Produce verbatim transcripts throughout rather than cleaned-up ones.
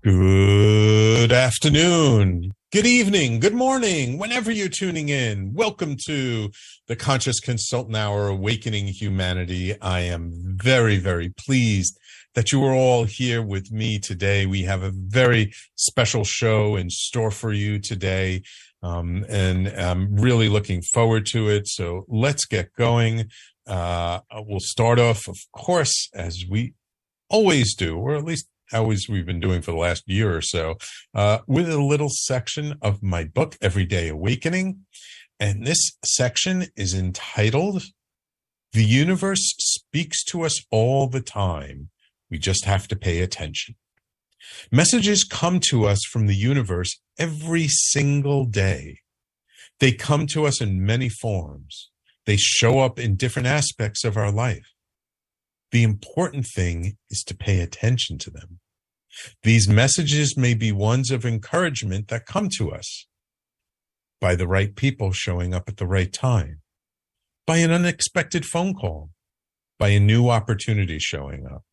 Good afternoon, good evening, good morning, whenever you're tuning in. Welcome to the Conscious Consultant Hour, Awakening Humanity. I am very, very pleased that you are all here with me today. We have a very special show in store for you today, um, and I'm really looking forward to it. So let's get going. Uh, we'll start off, of course, as we always do, or at least always we've been doing for the last year or so, uh, with a little section of my book, Everyday Awakening. And this section is entitled, The Universe Speaks to Us All the Time. We just have to pay attention. Messages come to us from the universe every single day. They come to us in many forms. They show up in different aspects of our life. The important thing is to pay attention to them. These messages may be ones of encouragement that come to us by the right people showing up at the right time, by an unexpected phone call, by a new opportunity showing up.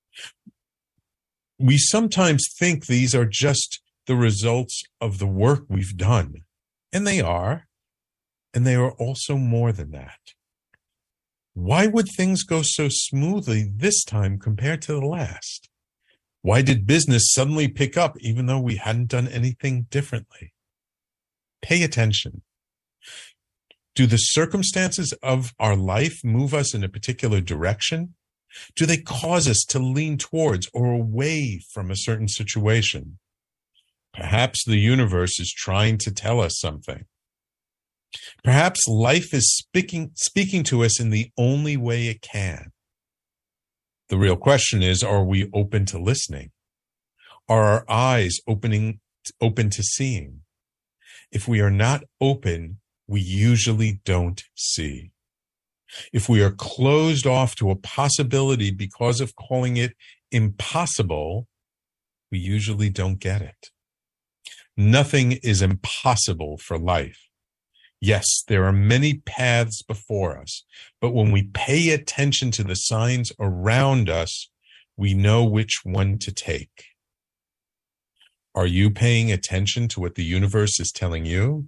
We sometimes think these are just the results of the work we've done, and they are, and they are also more than that. Why would things go so smoothly this time compared to the last? Why did business suddenly pick up even though we hadn't done anything differently? Pay attention. Do the circumstances of our life move us in a particular direction? Do they cause us to lean towards or away from a certain situation? Perhaps the universe is trying to tell us something. Perhaps life is speaking, speaking to us in the only way it can. The real question is, are we open to listening? Are our eyes opening, open to seeing? If we are not open, we usually don't see. If we are closed off to a possibility because of calling it impossible, we usually don't get it. Nothing is impossible for life. Yes, there are many paths before us, but when we pay attention to the signs around us, we know which one to take. Are you paying attention to what the universe is telling you?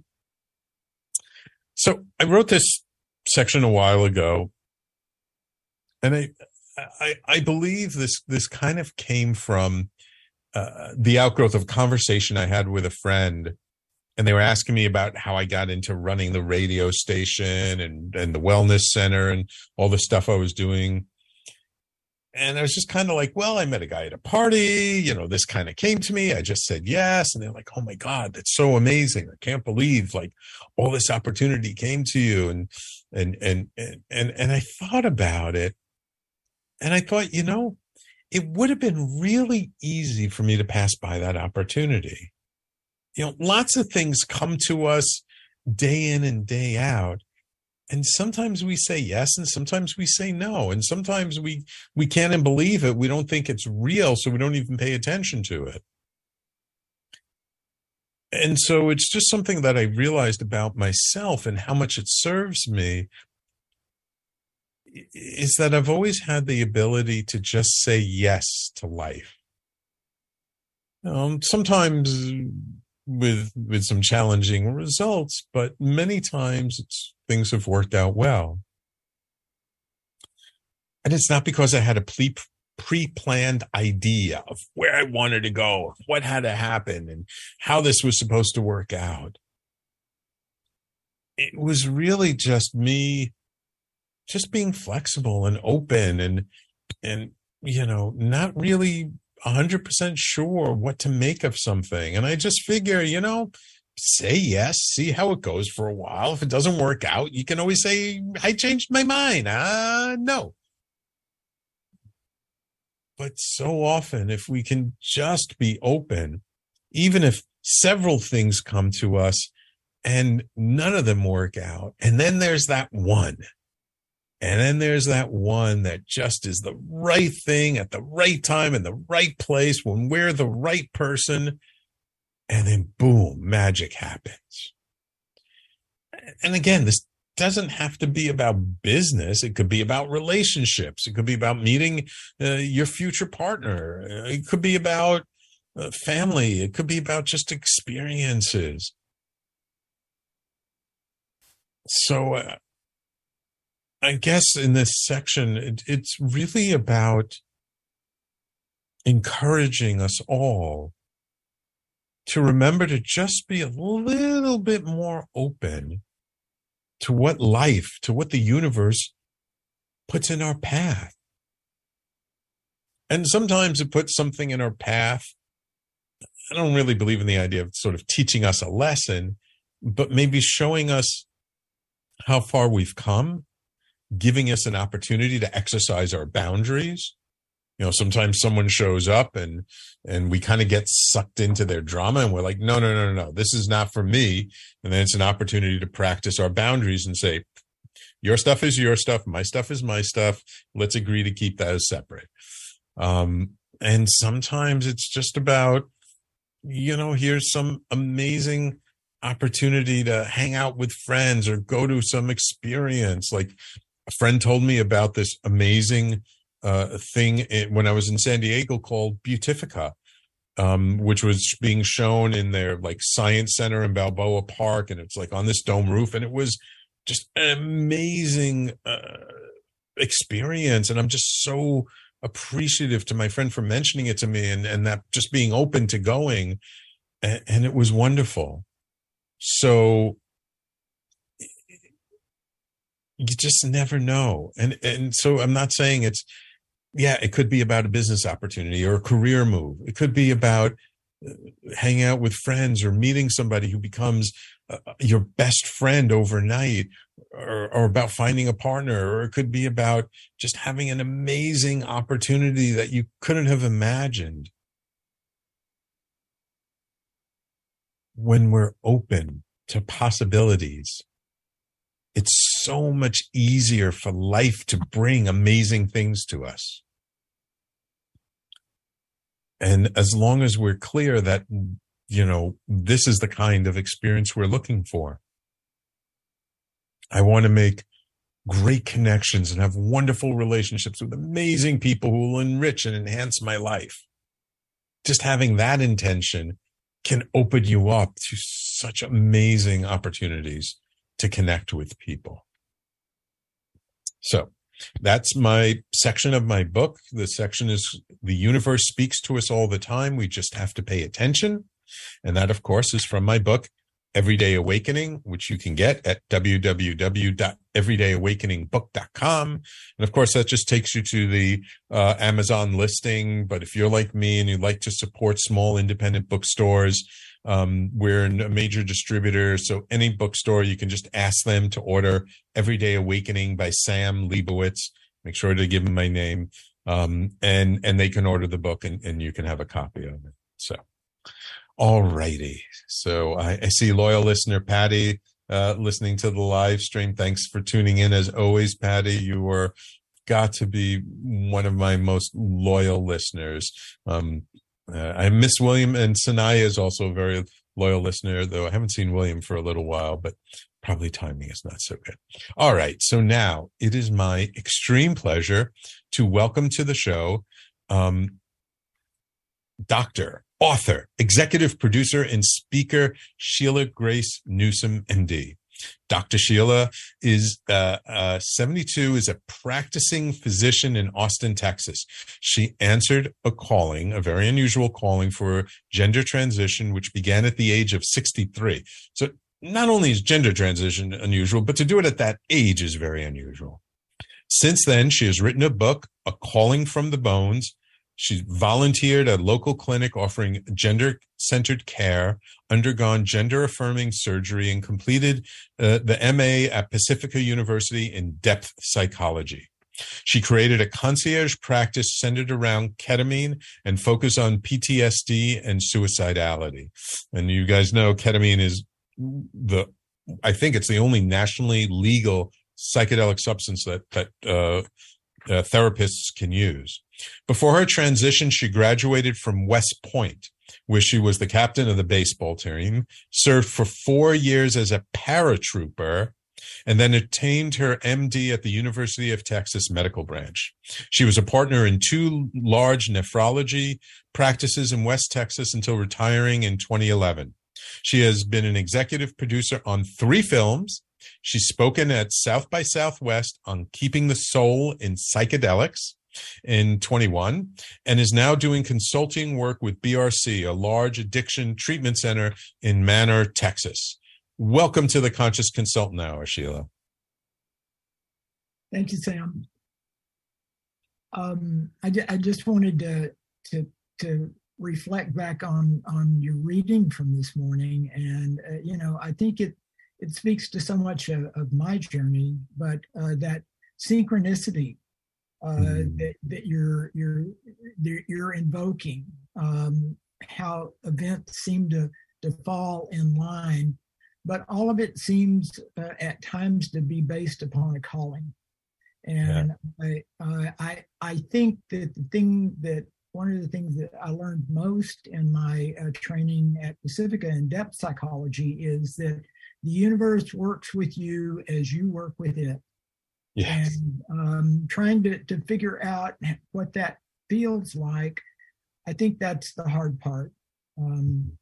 So I wrote this section a while ago, and I I, I believe this this kind of came from uh, the outgrowth of a conversation I had with a friend. And they were asking me about how I got into running the radio station and, and the wellness center and all the stuff I was doing. And I was just kind of like, well, I met a guy at a party, you know, this kind of came to me. I just said yes. And they're like, oh my God, that's so amazing. I can't believe like all this opportunity came to you. And, and, and, and, and, and I thought about it and I thought, you know, it would have been really easy for me to pass by that opportunity. You know, lots of things come to us day in and day out. And sometimes we say yes, and sometimes we say no. And sometimes we, we can't even believe it. We don't think it's real, so we don't even pay attention to it. And so it's just something that I realized about myself and how much it serves me is that I've always had the ability to just say yes to life. Um, sometimes with with some challenging results, but many times it's, things have worked out well. And it's not because I had a pre, pre-planned idea of where I wanted to go, what had to happen, and how this was supposed to work out. It was really just me just being flexible and open and, and you know, not really one hundred percent sure what to make of something. And I just figure, you know, say yes, see how it goes for a while. If it doesn't work out, you can always say, I changed my mind. Uh, no. But so often, if we can just be open, even if several things come to us and none of them work out, and then there's that one, and then there's that one that just is the right thing at the right time in the right place when we're the right person. And then boom, magic happens. And again, this doesn't have to be about business. It could be about relationships. It could be about meeting uh, your future partner. It could be about uh, family. It could be about just experiences. So uh, I guess in this section, it, it's really about encouraging us all to remember to just be a little bit more open to what life, to what the universe puts in our path. And sometimes it puts something in our path. I don't really believe in the idea of sort of teaching us a lesson, but maybe showing us how far we've come, giving us an opportunity to exercise our boundaries. You know, sometimes someone shows up and and we kind of get sucked into their drama and we're like, no, no, no, no, no, this is not for me. And then it's an opportunity to practice our boundaries and say, your stuff is your stuff, my stuff is my stuff. Let's agree to keep that as separate. Um, and sometimes it's just about, you know, here's some amazing opportunity to hang out with friends or go to some experience. Like a friend told me about this amazing uh, thing when I was in San Diego called Beautifica, um, which was being shown in their like science center in Balboa Park. And it's like on this dome roof. And it was just an amazing uh, experience. And I'm just so appreciative to my friend for mentioning it to me and, and that just being open to going. And, and it was wonderful. So you just never know. And, and so I'm not saying it's, yeah, it could be about a business opportunity or a career move. It could be about uh, hanging out with friends or meeting somebody who becomes uh, your best friend overnight, or, or about finding a partner, or it could be about just having an amazing opportunity that you couldn't have imagined. When we're open to possibilities, it's so much easier for life to bring amazing things to us. And as long as we're clear that, you know, this is the kind of experience we're looking for. I want to make great connections and have wonderful relationships with amazing people who will enrich and enhance my life. Just having that intention can open you up to such amazing opportunities to connect with people. So that's my section of my book. The section is The Universe Speaks to Us All the Time. We just have to pay attention. And that, of course, is from my book, Everyday Awakening, which you can get at w w w dot everyday awakening book dot com. And of course, that just takes you to the uh, Amazon listing. But if you're like me and you'd like to support small independent bookstores, um, we're a major distributor. So any bookstore, you can just ask them to order Everyday Awakening by Sam Leibowitz. Make sure to give them my name. Um, and, and they can order the book and, and you can have a copy of it. So. All righty. So I, I see loyal listener Patty uh, listening to the live stream. Thanks for tuning in as always, Patty. You were got to be one of my most loyal listeners. Um, uh, I miss William, and Sanaya is also a very loyal listener, though I haven't seen William for a little while, but probably timing is not so good. All right. So now it is my extreme pleasure to welcome to the show um, Doctor Author, executive producer, and speaker, Sheila Grace Newsom, M D. Doctor Sheila is uh, uh, seventy-two, is a practicing physician in Austin, Texas. She answered a calling, a very unusual calling for gender transition, which began at the age of sixty-three. So not only is gender transition unusual, but to do it at that age is very unusual. Since then, she has written a book, A Calling from the Bones. She's volunteered at a local clinic offering gender-centered care, undergone gender-affirming surgery, and completed uh, the M A at Pacifica University in depth psychology. She created a concierge practice centered around ketamine and focus on P T S D and suicidality. And you guys know ketamine is the, I think it's the only nationally legal psychedelic substance that, that uh, uh, therapists can use. Before her transition, she graduated from West Point, where she was the captain of the baseball team, served for four years as a paratrooper, and then obtained her M D at the University of Texas Medical Branch. She was a partner in two large nephrology practices in West Texas until retiring in twenty eleven. She has been an executive producer on three films. She's spoken at South by Southwest on Keeping the Soul in Psychedelics in twenty-one, and is now doing consulting work with B R C, a large addiction treatment center in Manor, Texas. Welcome to the Conscious Consultant Hour, Sheila. Thank you, Sam. Um, I, I just wanted to, to to reflect back on on your reading from this morning, and uh, you know, I think it it speaks to so much of, of my journey, but uh, that synchronicity uh, mm. that that you're you're you're invoking, um, how events seem to to fall in line. But all of it seems uh, at times to be based upon a calling. And yeah. I, uh, I I think that the thing that, one of the things that I learned most in my uh, training at Pacifica in depth psychology is that the universe works with you as you work with it. Yes. And um, trying to, to figure out what that feels like, I think that's the hard part. Um,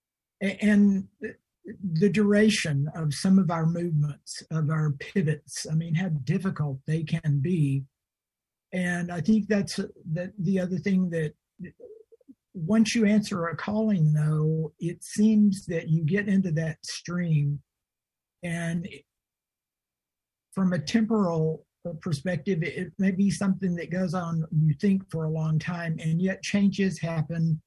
and the duration of some of our movements, of our pivots, I mean, how difficult they can be. And I think that's the, the other thing, that once you answer a calling, though, it seems that you get into that stream. And from a temporal perspective, it may be something that goes on, you think, for a long time, and yet changes happen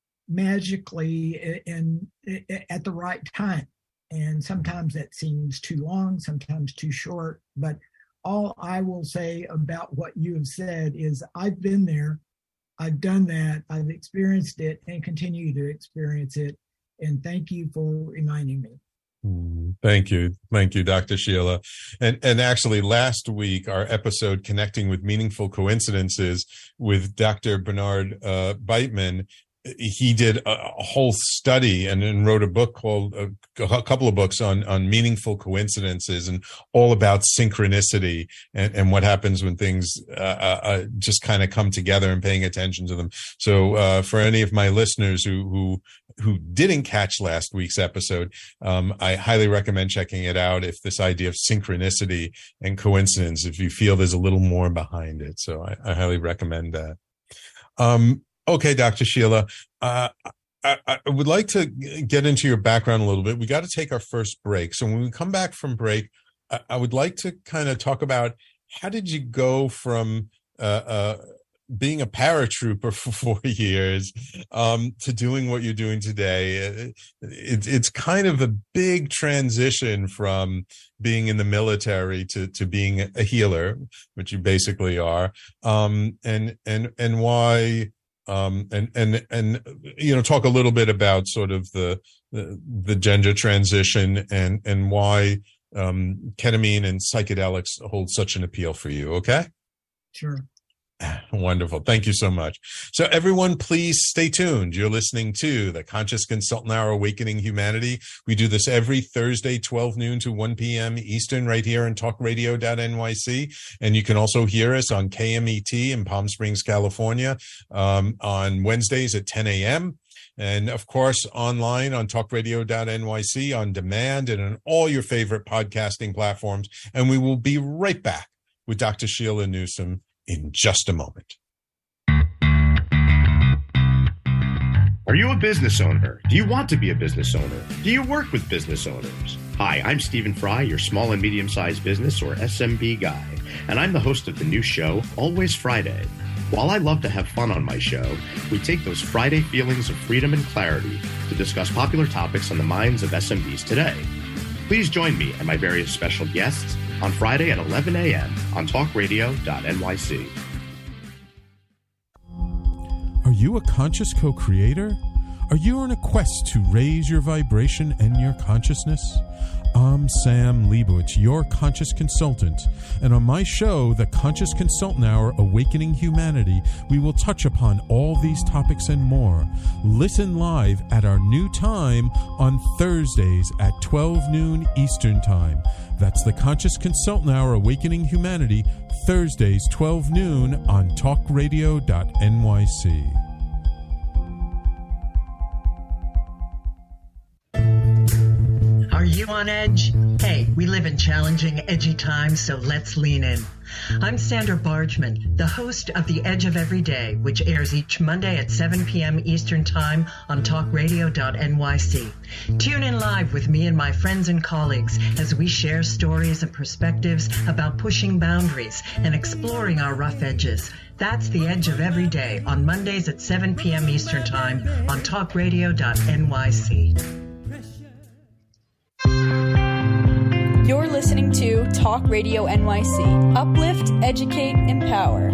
magically and at the right time. And sometimes that seems too long, sometimes too short. But all I will say about what you have said is I've been there, I've done that, I've experienced it and continue to experience it. And thank you for reminding me. Thank you. Thank you, Doctor Sheila. And and actually last week, our episode Connecting with Meaningful Coincidences with Doctor Bernard uh, Beitman, he did a whole study and, and wrote a book called a, a couple of books on, on meaningful coincidences and all about synchronicity and, and what happens when things uh, uh, just kind of come together and paying attention to them. So uh, for any of my listeners who, who, who didn't catch last week's episode, um, I highly recommend checking it out if this idea of synchronicity and coincidence, if you feel there's a little more behind it. So I, I highly recommend that. Um, Okay, Doctor Sheila, uh, I, I would like to get into your background a little bit. We got to take our first break. So when we come back from break, I, I would like to kind of talk about how did you go from uh, uh, being a paratrooper for four years um, to doing what you're doing today. It, it, it's kind of a big transition from being in the military to, to being a healer, which you basically are, um, and and and why. Um, and, and, and, you know, talk a little bit about sort of the, the, the gender transition and, and why, um, ketamine and psychedelics hold such an appeal for you. Okay. Sure. Wonderful. Thank you so much. So everyone, please stay tuned. You're listening to the Conscious Consultant Hour, Awakening Humanity. We do this every Thursday, twelve noon to one p.m. Eastern, right here on talk radio dot N Y C. And you can also hear us on K M E T in Palm Springs, California, um, on Wednesdays at ten a.m. And of course, online on talk radio dot N Y C, on demand, and on all your favorite podcasting platforms. And we will be right back with Doctor Sheila Newsom in just a moment. Are you a business owner? Do you want to be a business owner? Do you work with business owners? Hi, I'm Stephen Fry, your small and medium-sized business, or S M B guy, and I'm the host of the new show, Always Friday. While I love to have fun on my show, we take those Friday feelings of freedom and clarity to discuss popular topics on the minds of S M Bs today. Please join me and my various special guests on Friday at eleven a.m. on talk radio dot N Y C. Are you a conscious co-creator? Are you on a quest to raise your vibration and your consciousness? I'm Sam Leibowitz, your conscious consultant, and on my show, The Conscious Consultant Hour, Awakening Humanity, we will touch upon all these topics and more. Listen live at our new time on Thursdays at twelve noon Eastern Time. That's The Conscious Consultant Hour, Awakening Humanity, Thursdays, twelve noon on talk radio dot N Y C. Are you on edge? Hey, we live in challenging, edgy times, so let's lean in. I'm Sandra Bargman, the host of The Edge of Every Day, which airs each Monday at seven p.m. Eastern Time on talk radio dot N Y C. Tune in live with me and my friends and colleagues as we share stories and perspectives about pushing boundaries and exploring our rough edges. That's The Edge of Every Day on Mondays at seven p.m. Eastern Time on talk radio dot N Y C. You're listening to Talk Radio N Y C. Uplift, educate, empower.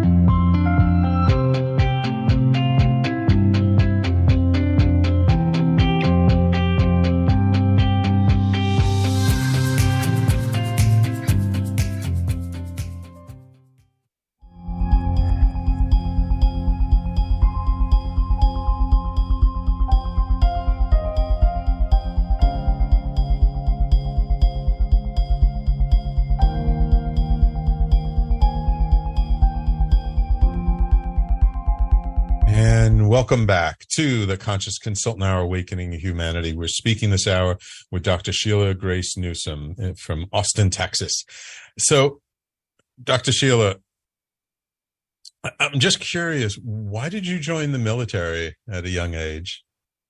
Welcome back to the Conscious Consultant Hour, Awakening Humanity. We're speaking this hour with Doctor Sheila Grace Newsom from Austin, Texas. So, Doctor Sheila, I'm just curious, why did you join the military at a young age?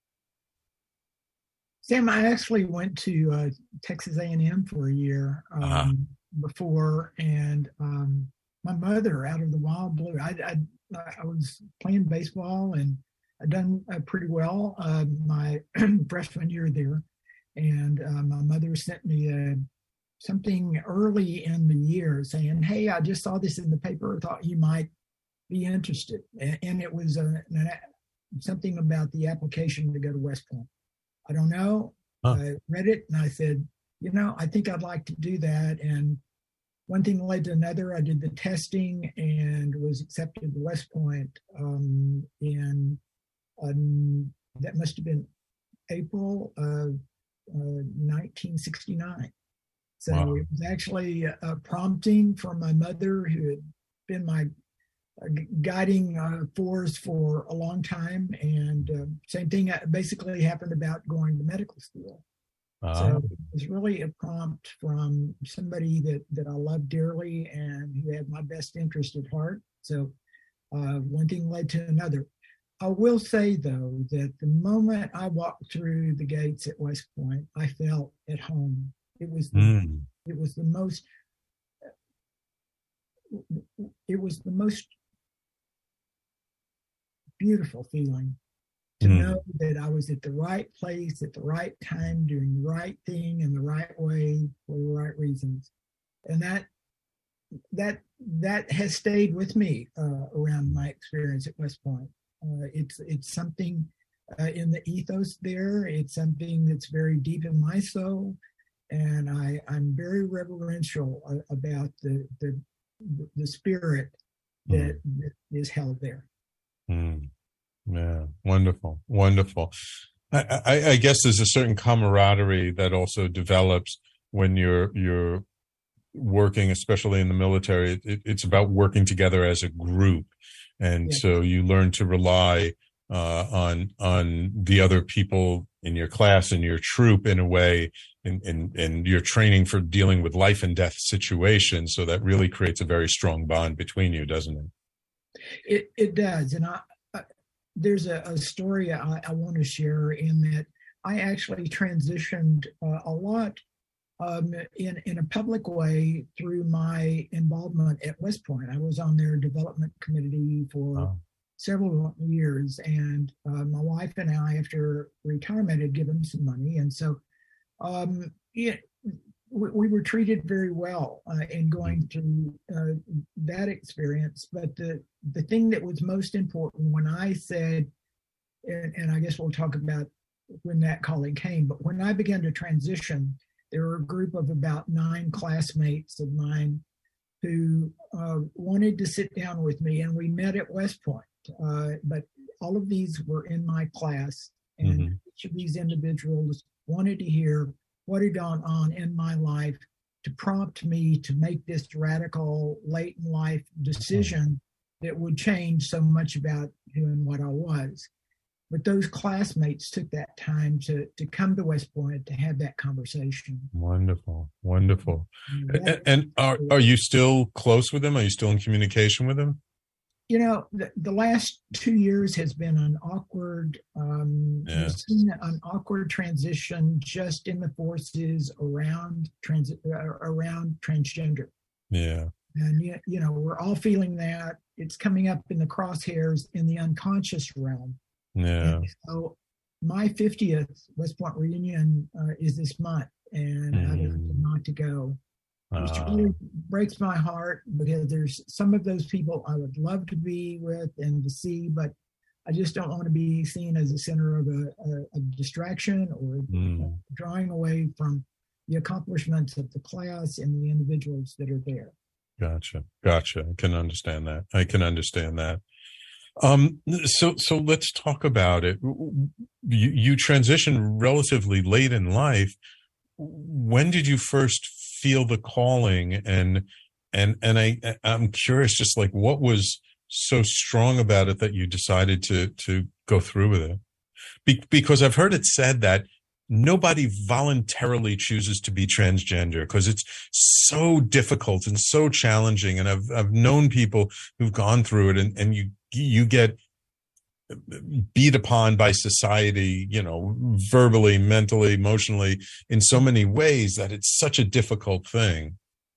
Sam, I actually went to uh, Texas A and M for a year um, uh-huh. before, and um, my mother, out of the wild blue, I, I I was playing baseball and I'd done uh, pretty well uh, my freshman year there. And uh, my mother sent me uh, something early in the year saying, hey, I just saw this in the paper. Thought you might be interested. And, and it was uh, something about the application to go to West Point. I don't know. Huh. I read it and I said, you know, I think I'd like to do that. And one thing led to another. I did the testing and was accepted to West Point um, in, um, that must have been April of uh, nineteen sixty-nine. So wow. It was actually a prompting from my mother, who had been my uh, guiding uh, force for a long time. And uh, same thing basically happened about going to medical school. Uh, so it was really a prompt from somebody that, that I love dearly and who had my best interest at heart. So uh, one thing led to another. I will say, though, that the moment I walked through the gates at West Point, I felt at home. It was the, mm. it was the most it was the most beautiful feeling. To mm. know that I was at the right place at the right time, doing the right thing in the right way for the right reasons, and that that that has stayed with me uh, around my experience at West Point. Uh, it's it's something uh, in the ethos there. It's something that's very deep in my soul, and I I'm very reverential uh, about the the the spirit that, mm. that is held there. Mm. Yeah, wonderful, wonderful. I, I, I guess there's a certain camaraderie that also develops when you're you're working, especially in the military. It, it's about working together as a group, and yeah. so you learn to rely uh, on on the other people in your class and your troop in a way, and and and you're training for dealing with life and death situations. So that really creates a very strong bond between you, doesn't it? It it does, and I. There's a, a story I, I want to share in that I actually transitioned uh, a lot um, in, in a public way through my involvement at West Point. I was on their development committee for oh. several years, and uh, my wife and I, after retirement, had given some money. And so um, yeah, we, we were treated very well uh, in going through uh, that experience. But the The thing that was most important when I said, and, and I guess we'll talk about when that calling came, but when I began to transition there were a group of about nine classmates of mine who uh, wanted to sit down with me, and we met at West Point. Uh, but all of these were in my class, and mm-hmm. each of these individuals wanted to hear what had gone on in my life to prompt me to make this radical late in life decision that would change so much about who and what I was. But those classmates took that time to to come to West Point to have that conversation. Wonderful, wonderful. And, and, and are are you still close with them? Are you still in communication with them? You know, the, the last two years has been an awkward, um, yeah. seen an awkward transition just in the forces around trans uh, around transgender. Yeah. And you, you know, we're all feeling that. It's coming up in the crosshairs in the unconscious realm. Yeah. And so my fiftieth West Point reunion uh, is this month, and mm. I decided not to go. Which uh, really breaks my heart, because there's some of those people I would love to be with and to see, but I just don't want to be seen as a center of a, a, a distraction or mm. drawing away from the accomplishments of the class and the individuals that are there. Gotcha. Gotcha. I can understand that. I can understand that. Um, so, so let's talk about it. You, you transitioned relatively late in life. When did you first feel the calling? And, and, and I, I'm curious, just like, what was so strong about it that you decided to, to go through with it? Be, because I've heard it said that nobody voluntarily chooses to be transgender because it's so difficult and so challenging. And I've, I've known people who've gone through it, and, and you, you get beat upon by society, you know, verbally, mentally, emotionally, in so many ways that it's such a difficult thing.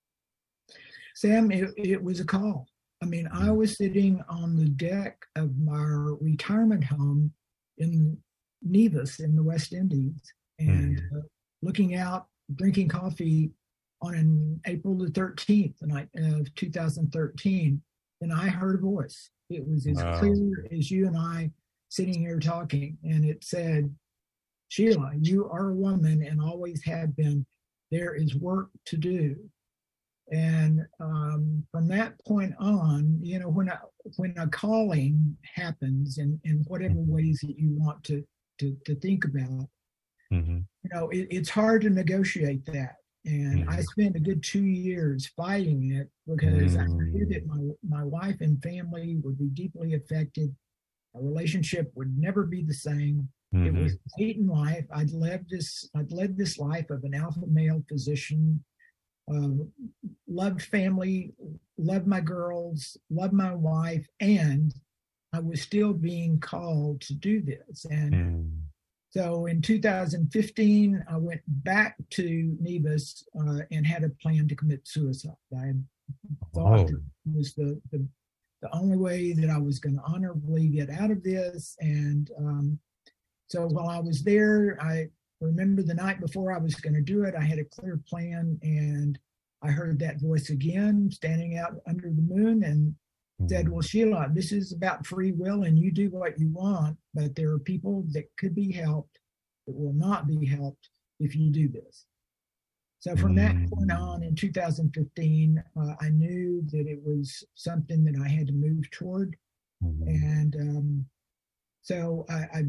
Sam, it, it was a call. I mean, I was sitting on the deck of my retirement home in Nevis in the West Indies, and mm. uh, looking out, drinking coffee on an April the thirteenth, the night of two thousand thirteen, and I heard a voice. It was as wow. clear as you and I sitting here talking, and it said, "Sheila, you are a woman and always have been. There is work to do." And um, from that point on, you know, when a, when a calling happens in, in whatever ways that you want to to, to think about, mm-hmm. you know, it, it's hard to negotiate that. And mm-hmm. I spent a good two years fighting it because mm-hmm. I knew that my, my wife and family would be deeply affected. Our relationship would never be the same. Mm-hmm. It was late in life. I'd led this, I'd led this life of an alpha male physician, uh, loved family, loved my girls, loved my wife, and I was still being called to do this. And mm. so in two thousand fifteen, I went back to Nevis uh, and had a plan to commit suicide. I thought oh. that it was the, the, the only way that I was going to honorably get out of this. And um, so while I was there, I remember the night before I was going to do it, I had a clear plan, and I heard that voice again standing out under the moon and said, "Well, Sheila, this is about free will, and you do what you want, but there are people that could be helped that will not be helped if you do this." So from that point on in two thousand fifteen, uh, I knew that it was something that I had to move toward. Mm-hmm. And um, so I, I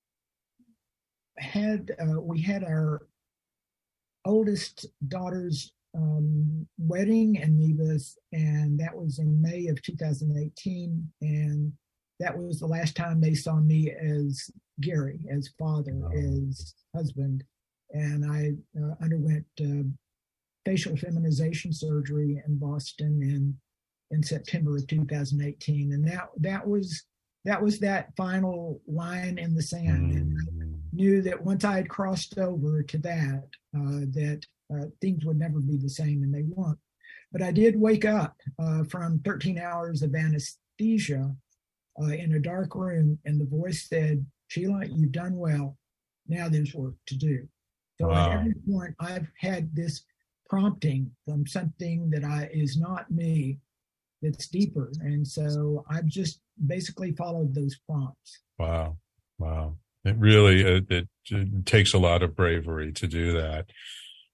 had, uh, we had our oldest daughter's um, wedding in Nevis, and that was in May of two thousand eighteen. And that was the last time they saw me as Gary, as father, oh. as husband. And I uh, underwent uh, facial feminization surgery in Boston in in September of two thousand eighteen, and that that was that was that final line in the sand. Mm. And I knew that once I had crossed over to that, uh, that uh, things would never be the same, and they weren't. But I did wake up uh, from thirteen hours of anesthesia uh, in a dark room, and the voice said, "Sheila, you've done well. Now there's work to do." So wow. At every point, I've had this prompting from something that I is not me, that's deeper. And so I've just basically followed those prompts. Wow. Wow. It really, it, it, it takes a lot of bravery to do that.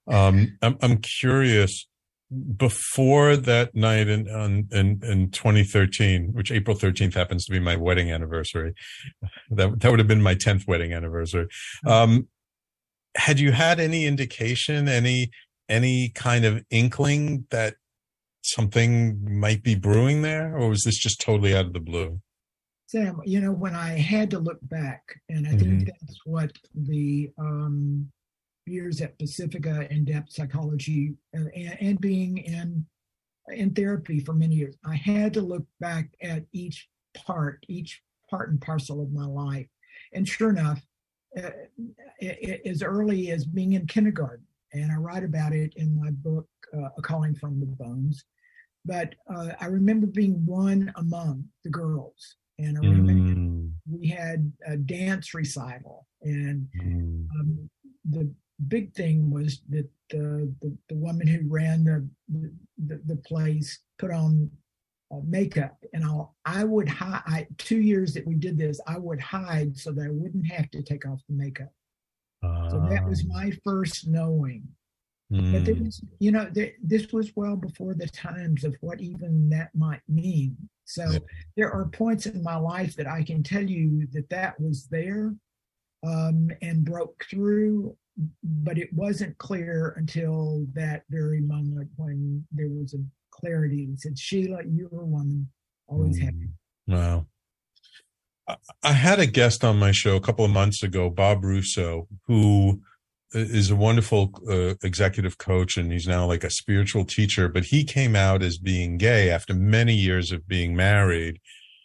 Um, I'm, I'm curious, before that night in, in, in twenty thirteen, which April thirteenth happens to be my wedding anniversary, that, that would have been my tenth wedding anniversary. Um, had you had any indication, any, any kind of inkling that something might be brewing there, or was this just totally out of the blue? Sam, you know, when I had to look back, and I Mhm. think that's what the um, years at Pacifica in depth psychology uh, and, and being in in therapy for many years, I had to look back at each part, each part and parcel of my life. And sure enough, uh, it, it, as early as being in kindergarten, and I write about it in my book, uh, A Calling from the Bones. But uh, I remember being one among the girls. And I remember Mm. we had a dance recital, and Mm. um, the big thing was that the the, the woman who ran the the, the place put on uh, makeup, and I'll, I would hide. I, two years that we did this, I would hide so that I wouldn't have to take off the makeup. So that was my first knowing. Mm. But there was, you know, there, this was well before the times of what even that might mean. So Yeah. there are points in my life that I can tell you that that was there um, and broke through, but it wasn't clear until that very moment when there was a clarity that said, Sheila, you're a woman, always have been. Wow. I, I had a guest on my show a couple of months ago, Bob Russo, who is a wonderful uh, executive coach, and he's now like a spiritual teacher, but he came out as being gay after many years of being married.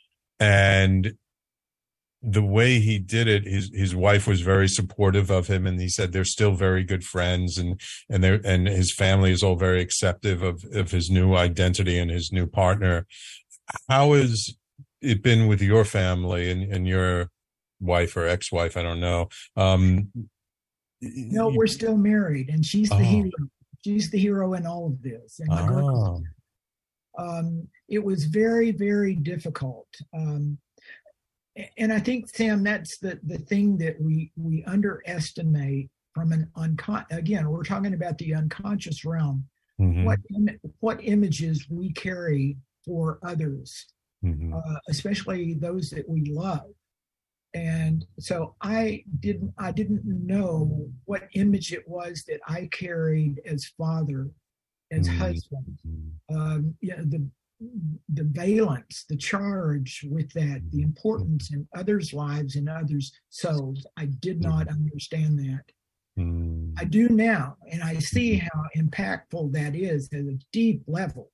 And the way he did it, his, his wife was very supportive of him. And he said they're still very good friends, and, and they're, and his family is all very acceptive of, of his new identity and his new partner. How has it been with your family and, and your wife or ex-wife? I don't know. Um, No, we're still married, and she's the Oh. hero. She's the hero in all of this. And my girl, Oh. um, it was very, very difficult. Um, and I think, Sam, that's the, the thing that we we underestimate from an uncon. Again, we're talking about the unconscious realm. Mhm. What im- what images we carry for others, Mhm. uh, especially those that we love. And so I didn't I didn't know what image it was that I carried as father, as Mhm. husband. Um, you know, the the valence, the charge with that, the importance in others' lives and others' souls. I did not understand that. Mhm. I do now, and I see how impactful that is at a deep level.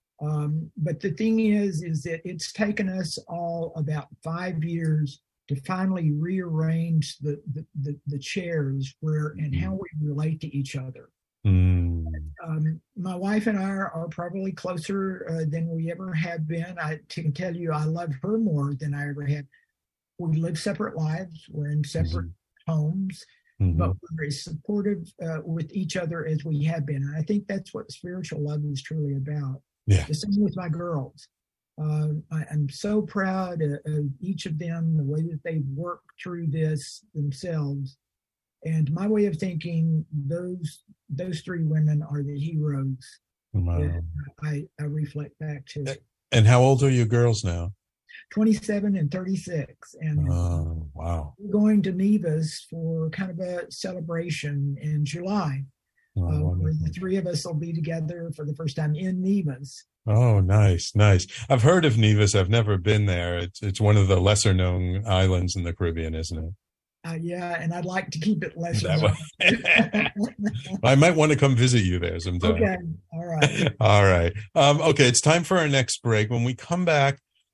Um, but the thing is, is that it's taken us all about five years to finally rearrange the, the, the, the chairs where and how we relate to each other. Mm. Um, my wife and I are, are probably closer uh, than we ever have been. I can tell you I love her more than I ever have. We live separate lives. We're in separate mm-hmm. homes, mm-hmm. but we're as supportive uh, with each other as we have been. And I think that's what spiritual love is truly about. Yeah. The same with my girls. Uh, I, I'm so proud of, of each of them, the way that they've worked through this themselves. And my way of thinking, those those three women are the heroes wow. that I, I reflect back to. And how old are your girls now? twenty-seven and thirty-six. And oh, wow. we're going to Nevis for kind of a celebration in July. Oh, uh, where the three of us will be together for the first time in Nevis. Oh, nice, nice. I've heard of Nevis. I've never been there. It's it's one of the lesser known islands in the Caribbean, isn't it? Uh, yeah, and I'd like to keep it less. That way. I might want to come visit you there sometime. Okay, all right. All right. Um, okay, it's time for our next break. When we come back,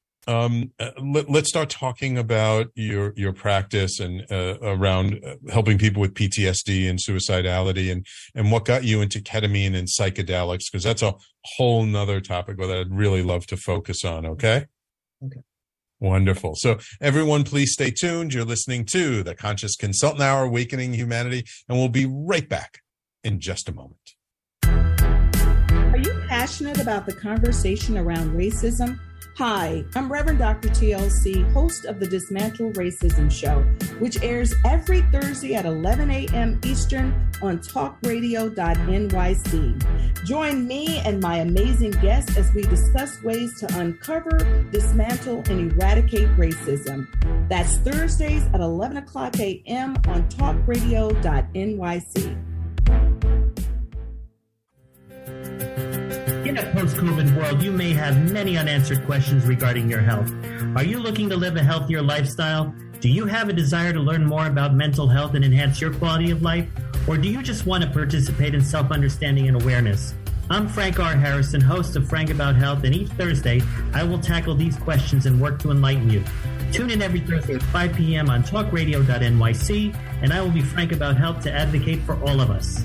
um, let, let's start talking about your your practice and uh, around helping people with P T S D and suicidality, and and what got you into ketamine and psychedelics, because that's a whole nother topic that I'd really love to focus on. Okay. Okay. Wonderful. So everyone, please stay tuned. You're listening to the Conscious Consultant Hour, Awakening Humanity, and we'll be right back in just a moment. Are you passionate about the conversation around racism? Hi, I'm Reverend Doctor T L C, host of the Dismantle Racism Show, which airs every Thursday at eleven a.m. Eastern on talk radio dot N Y C. Join me and my amazing guests as we discuss ways to uncover, dismantle, and eradicate racism. That's Thursdays at eleven o'clock a.m. on talk radio dot N Y C. In a post-COVID world, you may have many unanswered questions regarding your health. Are you looking to live a healthier lifestyle? Do you have a desire to learn more about mental health and enhance your quality of life? Or do you just want to participate in self-understanding and awareness? I'm Frank R. Harrison, host of Frank About Health, and each Thursday, I will tackle these questions and work to enlighten you. Tune in every Thursday at five p.m. on talk radio dot N Y C, and I will be frank about health to advocate for all of us.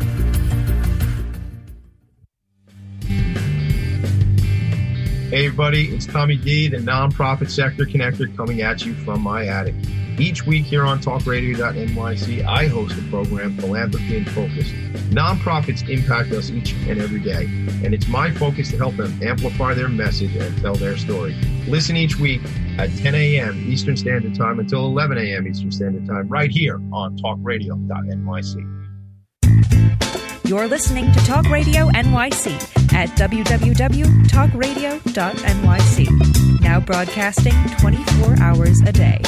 Hey everybody, it's Tommy D, the nonprofit sector connector, coming at you from my attic. Each week here on talk radio dot N Y C, I host the program Philanthropy in Focus. Nonprofits impact us each and every day, and it's my focus to help them amplify their message and tell their story. Listen each week at ten a.m. Eastern Standard Time until eleven a.m. Eastern Standard Time right here on talk radio dot N Y C. You're listening to Talk Radio N Y C at w w w dot talk radio dot N Y C. Now broadcasting twenty-four hours a day.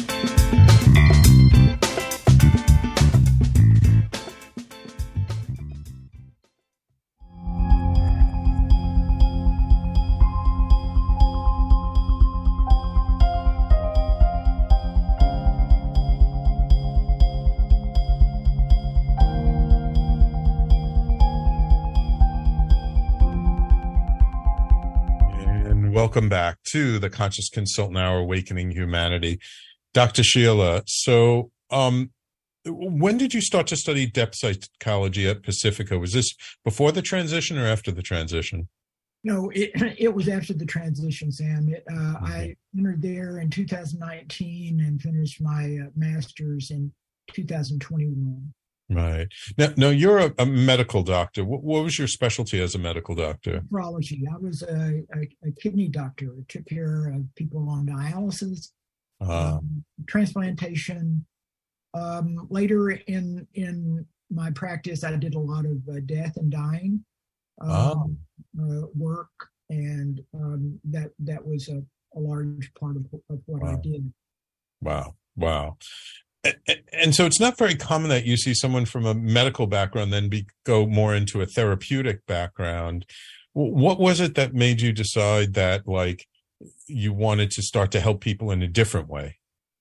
Welcome back to the Conscious Consultant Hour, Awakening Humanity. Doctor Sheila, so um, when did you start to study depth psychology at Pacifica? Was this before the transition or after the transition? No, it, it was after the transition, Sam. It, uh, mm-hmm. I entered there in two thousand nineteen and finished my uh, master's in two thousand twenty-one. Right. Now, now you're a, a medical doctor. What, what was your specialty as a medical doctor? Nephrology. I was a, a, a kidney doctor. I took care of people on dialysis, uh, um, transplantation. Um, later in in my practice, I did a lot of uh, death and dying um, oh. uh, work, and um, that that was a, a large part of, of what wow. I did. Wow. Wow. And so it's not very common that you see someone from a medical background then be, go more into a therapeutic background. What was it that made you decide that, like, you wanted to start to help people in a different way?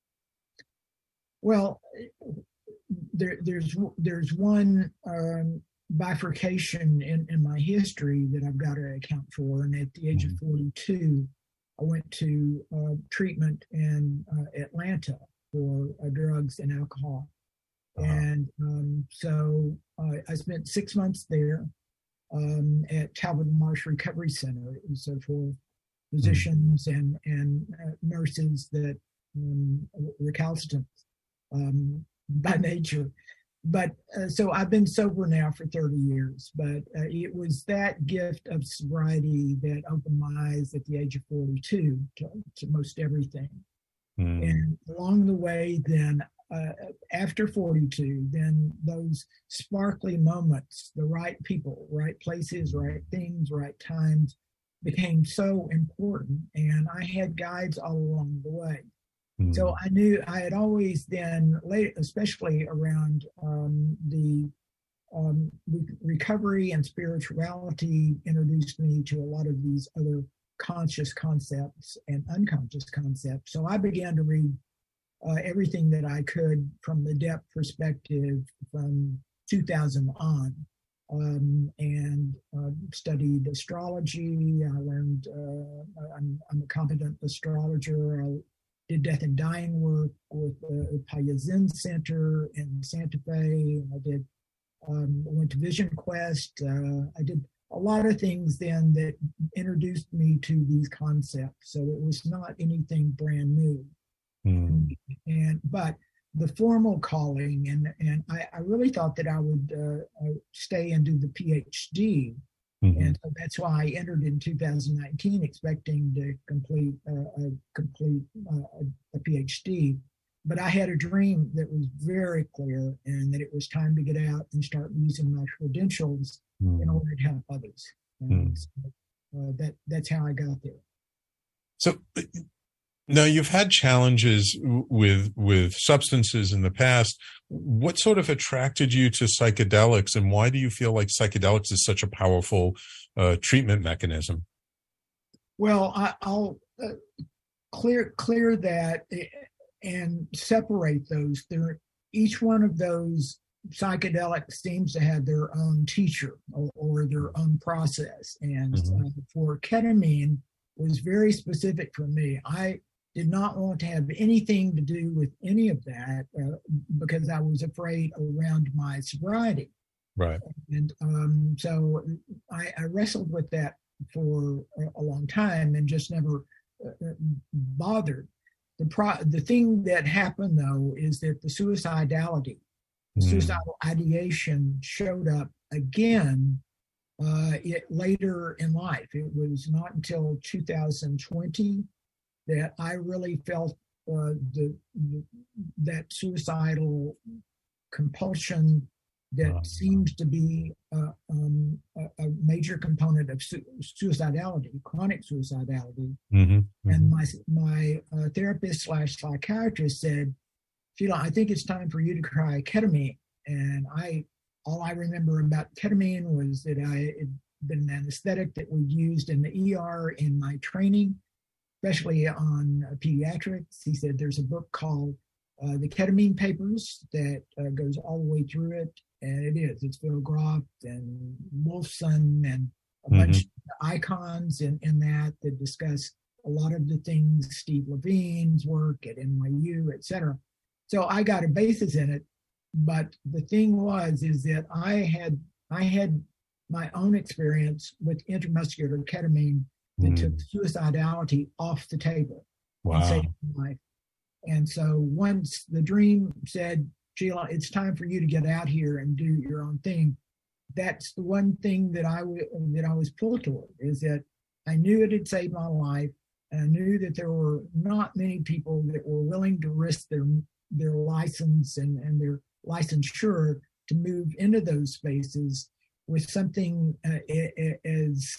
Well, there, there's there's one um, bifurcation in, in my history that I've got to account for. And at the age mm-hmm. of forty-two, I went to uh, treatment in uh, Atlanta for uh, drugs and alcohol. Uh-huh. And um, so uh, I spent six months there um, at Talbot Marsh Recovery Center. It was uh, for physicians mm-hmm. and, and uh, nurses that um, recalcitrant um, by nature. But uh, so I've been sober now for thirty years, but uh, it was that gift of sobriety that opened my eyes at the age of forty-two to, to most everything. Mm. And along the way, then uh, after forty-two, then those sparkly moments, the right people, right places, right things, right times became so important. And I had guides all along the way. Mm. So I knew I had always then, late, especially around um, the um, re- recovery and spirituality, introduced me to a lot of these other conscious concepts and unconscious concepts. So I began to read uh, everything that I could from the depth perspective from two thousand on, um, and uh, studied astrology. I learned uh, I'm, I'm a competent astrologer. I did death and dying work with the Upaya Zen Center in Santa Fe. I did um, I went to Vision Quest. Uh, I did a lot of things then that introduced me to these concepts. So it was not anything brand new. Mm. And but the formal calling, and and I, I really thought that I would uh, stay and do the PhD Mm-hmm. And so that's why I entered in two thousand nineteen expecting to complete uh, a complete uh, a PhD. But I had a dream that was very clear, and that it was time to get out and start using my credentials mm. in order to help others. And mm. so, uh, that that's how I got there. So now you've had challenges with with substances in the past. What sort of attracted you to psychedelics, and why do you feel like psychedelics is such a powerful uh, treatment mechanism? Well, I, I'll uh, clear clear that. It, and separate those. There, each one of those psychedelics seems to have their own teacher or, or their own process. And mm-hmm. uh, for ketamine, was very specific for me. I did not want to have anything to do with any of that uh, because I was afraid around my sobriety. Right. And um, so I, I wrestled with that for a, a long time and just never uh, bothered. The pro- the thing that happened, though, is that the suicidality, mm. suicidal ideation showed up again uh, it, later in life. It was not until two thousand twenty that I really felt uh, the, the that suicidal compulsion that wow. seems to be uh, um, a, a major component of su- suicidality, chronic suicidality. Mm-hmm, mm-hmm. And my my uh, therapist slash psychiatrist said, Sheila, I think it's time for you to try ketamine. And I, all I remember about ketamine was that I had been an anesthetic that we used in the E R in my training, especially on uh, pediatrics. He said there's a book called uh, The Ketamine Papers that uh, goes all the way through it. And it is. It's Phil Groff and Wolfson and a mm-hmm. bunch of icons in, in that that discuss a lot of the things, Steve Levine's work at N Y U, et cetera. So I got a basis in it. But the thing was, is that I had I had my own experience with intramuscular ketamine that mm. took suicidality off the table. Wow. And saved my life. And so once the dream said, Sheila, it's time for you to get out here and do your own thing. That's the one thing that I w- that I was pulled toward, is that I knew it had saved my life, and I knew that there were not many people that were willing to risk their their license and, and their licensure to move into those spaces with something uh, as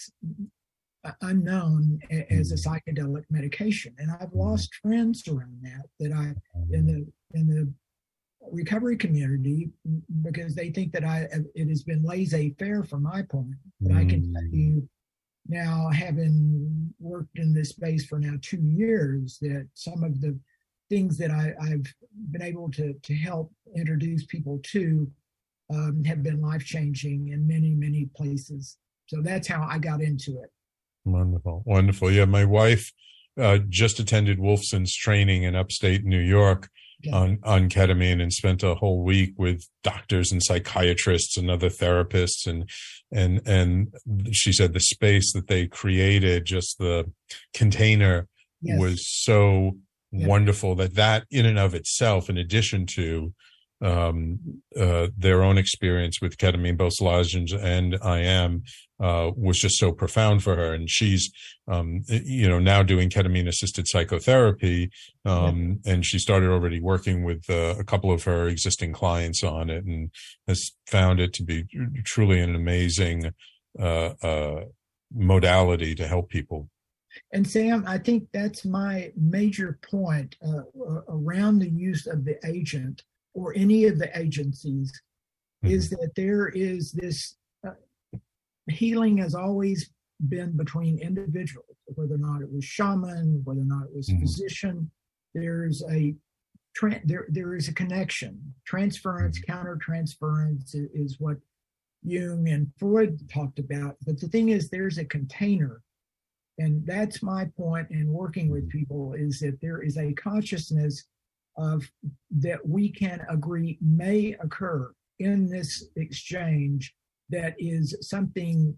unknown as a psychedelic medication. And I've lost friends around that, that I, in the in the recovery community, because they think that I it has been laissez-faire from my point. But mm. I can tell you now, having worked in this space for now two years, that some of the things that I, I've been able to to help introduce people to um, have been life-changing in many, many places. So that's how I got into it. Wonderful. Wonderful. Yeah, my wife uh, just attended Wolfson's training in upstate New York. Yeah. on, on ketamine, and spent a whole week with doctors and psychiatrists and other therapists. And, and, and she said the space that they created, just the container yes. was so yeah. wonderful that that in and of itself, in addition to um, uh, their own experience with ketamine, both Lodgins and I M, uh, was just so profound for her. And she's, um, you know, now doing ketamine assisted psychotherapy. Um, yeah. And she started already working with uh, a couple of her existing clients on it, and has found it to be truly an amazing, uh, uh, modality to help people. And Sam, I think that's my major point uh, around the use of the agent or any of the agencies, mm-hmm. is that there is this uh, healing has always been between individuals, whether or not it was shaman, whether or not it was mm-hmm. physician. There's a tra- there there is a connection. Transference, mm-hmm. countertransference is, is what Jung and Freud talked about. But the thing is, there's a container. And that's my point in working with people, is that there is a consciousness of that we can agree may occur in this exchange that is something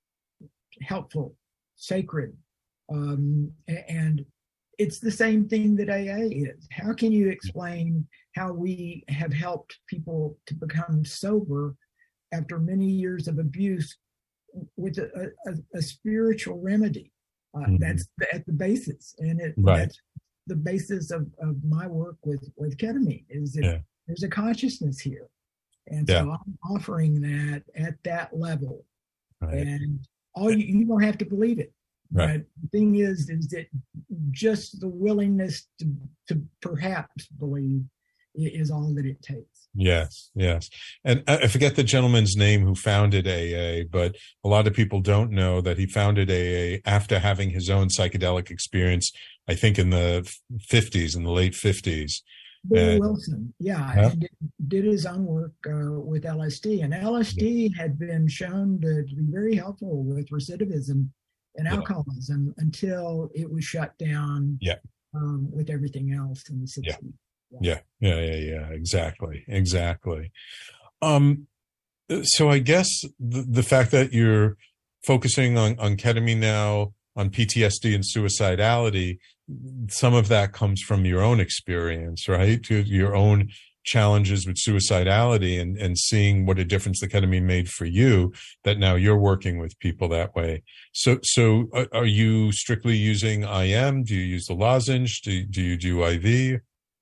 helpful, sacred. Um, and it's the same thing that A A is. How can you explain how we have helped people to become sober after many years of abuse with a, a, a spiritual remedy. Uh, mm-hmm. That's at the basis, and it, right. that's the basis of, of my work with, with ketamine, is that yeah. there's a consciousness here. And so yeah. I'm offering that at that level. Right. And all you, you don't have to believe it. Right. But the thing is, is that just the willingness to, to perhaps believe is all that it takes. Yes, yes. And I forget the gentleman's name who founded A A, but a lot of people don't know that he founded A A after having his own psychedelic experience, I think in the fifties, in the late fifties. Bill and, Wilson, yeah, huh? and did, did his own work uh, with L S D. And L S D yeah. had been shown to, to be very helpful with recidivism and alcoholism yeah. until it was shut down yeah. um, with everything else in the sixties. Yeah. Yeah, yeah, yeah, yeah, exactly, exactly. Um, so I guess the, the fact that you're focusing on, on ketamine now, on P T S D and suicidality, some of that comes from your own experience, right? To your own challenges with suicidality and, and seeing what a difference the ketamine made for you, that now you're working with people that way. So, so are you strictly using I M? Do you use the lozenge? Do, do you do I V?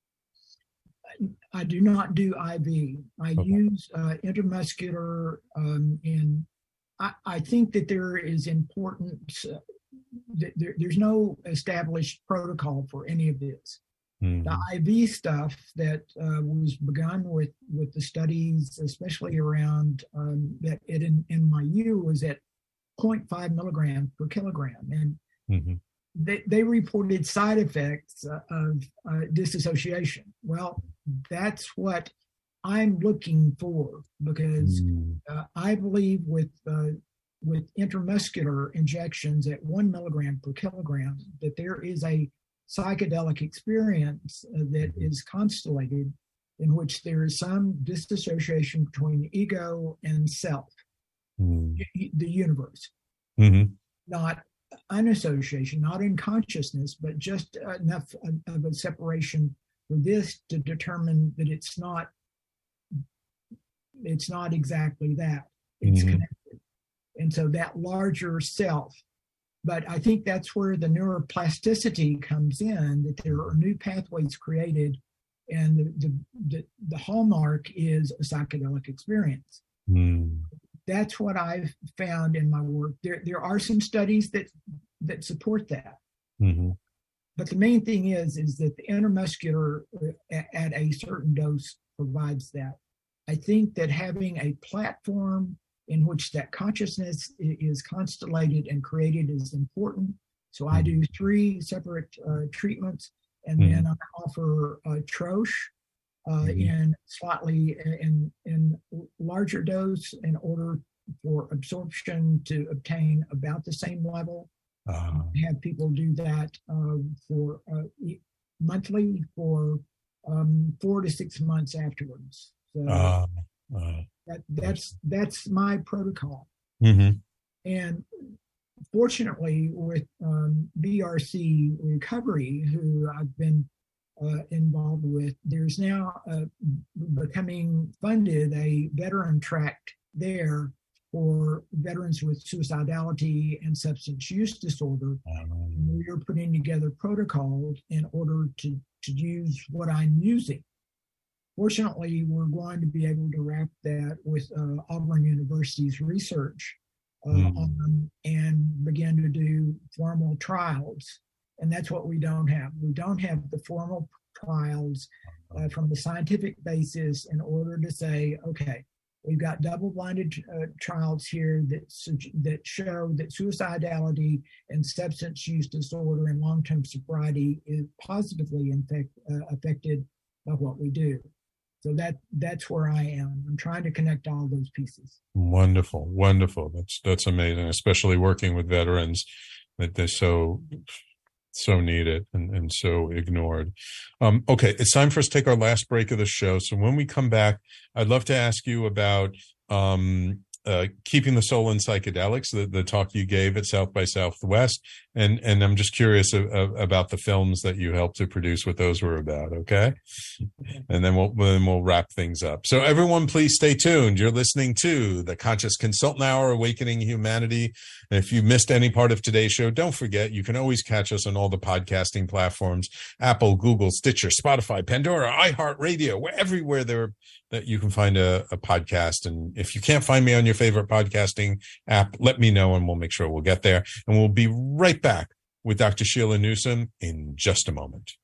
I do not do I V. I okay. use uh, intramuscular, um, and I, I think that there is important, uh, th- there, there's no established protocol for any of this. Mm-hmm. The I V stuff that uh, was begun with, with the studies, especially around um, that at N Y U, was at zero point five milligrams per kilogram. And mm-hmm. they, they reported side effects uh, of uh, dissociation. Well, that's what I'm looking for, because mm. uh, I believe with uh, with intramuscular injections at one milligram per kilogram that there is a psychedelic experience uh, that is constellated, in which there is some dissociation between ego and self, mm. the universe, mm-hmm. not unassociation, not in consciousness, but just enough of, of a separation for this to determine that it's not it's not exactly that. It's mm-hmm. connected. And so that larger self. But I think that's where the neuroplasticity comes in, that there are new pathways created, and the the, the, the hallmark is a psychedelic experience. Mm. That's what I've found in my work. There there are some studies that that support that. Mm-hmm. But the main thing is, is that the intramuscular at, at a certain dose provides that. I think that having a platform in which that consciousness is constellated and created is important. So I do three separate uh, treatments, and mm-hmm. then I offer uh, Troche uh, mm-hmm. in slightly in in larger dose in order for absorption to obtain about the same level. Uh, have people do that uh, for uh, monthly for um, four to six months afterwards. So uh, uh, that, that's that's my protocol. Mm-hmm. And fortunately, with um, B R C Recovery, who I've been uh, involved with, there's now uh, becoming funded a veteran track there for veterans with suicidality and substance use disorder. Um, we are putting together protocols in order to, to use what I'm using. Fortunately, we're going to be able to wrap that with uh, Auburn University's research uh, mm. on, and begin to do formal trials. And that's what we don't have. We don't have the formal trials uh, from the scientific basis in order to say, okay, we've got double-blinded uh, trials here that that show that suicidality and substance use disorder and long-term sobriety is positively infect, uh, affected by what we do. So that that's where I am. I'm trying to connect all those pieces. Wonderful, wonderful. That's that's amazing, especially working with veterans that they're so so needed and, and so ignored. Um, okay, it's time for us to take our last break of the show. So when we come back, I'd love to ask you about um, uh, Keeping the Soul in Psychedelics, the, the talk you gave at South by Southwest. And, and I'm just curious of, of, about the films that you helped to produce, what those were about. Okay. And then we'll, then we'll wrap things up. So everyone, please stay tuned. You're listening to the Conscious Consultant Hour, Awakening Humanity. And if you missed any part of today's show, don't forget, you can always catch us on all the podcasting platforms, Apple, Google, Stitcher, Spotify, Pandora, iHeartRadio, where everywhere there that you can find a, a podcast. And if you can't find me on your favorite podcasting app, let me know and we'll make sure we'll get there. And we'll be right back with Doctor Sheila Newsom in just a moment.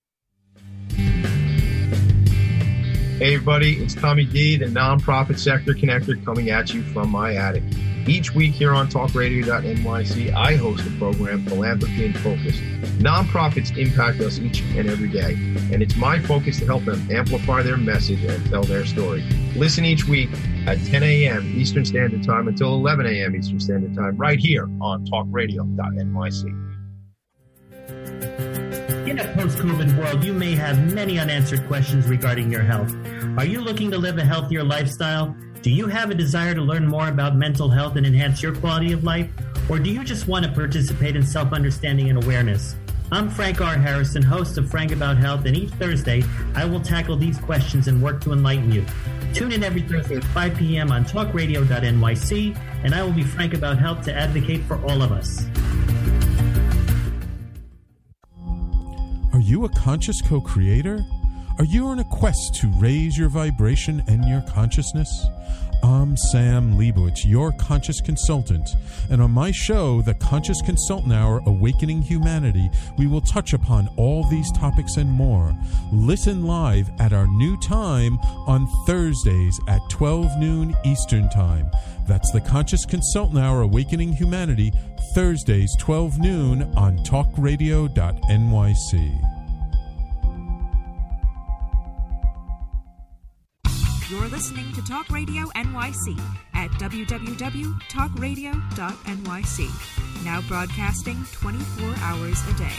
Hey everybody, it's Tommy D, the nonprofit sector connector, coming at you from my attic. Each week here on talk radio dot N Y C, I host a program, Philanthropy in Focus. Nonprofits impact us each and every day, and it's my focus to help them amplify their message and tell their story. Listen each week at ten a.m. Eastern Standard Time until eleven a.m. Eastern Standard Time, right here on talk radio dot N Y C. In a post-COVID world, you may have many unanswered questions regarding your health. Are you looking to live a healthier lifestyle? Do you have a desire to learn more about mental health and enhance your quality of life? Or do you just want to participate in self-understanding and awareness? I'm Frank R. Harrison, host of Frank About Health, and each Thursday, I will tackle these questions and work to enlighten you. Tune in every Thursday at five p.m. on talk radio dot N Y C, and I will be Frank About Health to advocate for all of us. Are you a conscious co-creator? Are you on a quest to raise your vibration and your consciousness? I'm Sam Leibowitz, your conscious consultant, and on my show, The Conscious Consultant Hour, Awakening Humanity, we will touch upon all these topics and more. Listen live at our new time on Thursdays at twelve noon Eastern Time. That's The Conscious Consultant Hour, Awakening Humanity, Thursdays, twelve noon on talk radio dot N Y C. You're listening to Talk Radio N Y C at w w w dot talk radio dot N Y C. Now broadcasting twenty-four hours a day.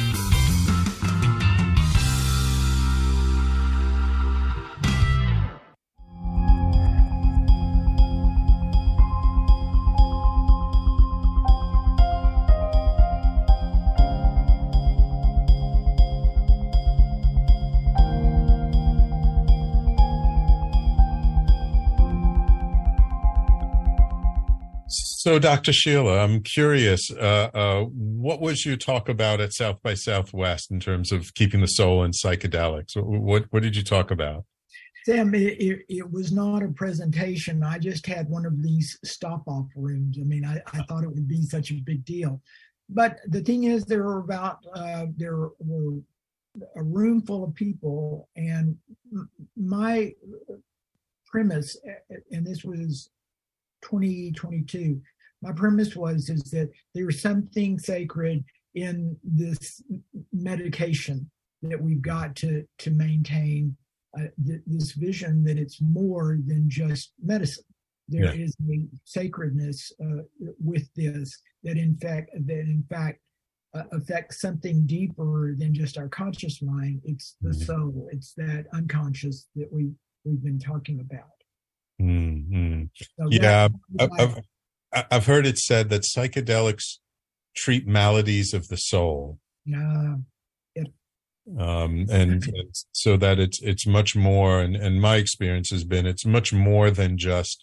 So, Doctor Sheila, I'm curious, uh, uh, what was your talk about at South by Southwest in terms of keeping the soul in psychedelics? What what did you talk about? Sam, it, it, it was not a presentation. I just had one of these stop-off rooms. I mean, I, I thought it would be such a big deal. But the thing is, there were about, uh, there were a room full of people, and my premise, and this was twenty twenty-two, my premise was is that there's something sacred in this medication that we've got to to maintain uh, th- this vision that it's more than just medicine. There yeah. is a sacredness uh, with this that in fact that in fact uh, affects something deeper than just our conscious mind. It's the mm-hmm. soul. It's that unconscious that we we've been talking about. Mm-hmm. So yeah, I've, I've, I've heard it said that psychedelics treat maladies of the soul. Yeah. It, um, and, and so that it's it's much more, and, and my experience has been it's much more than just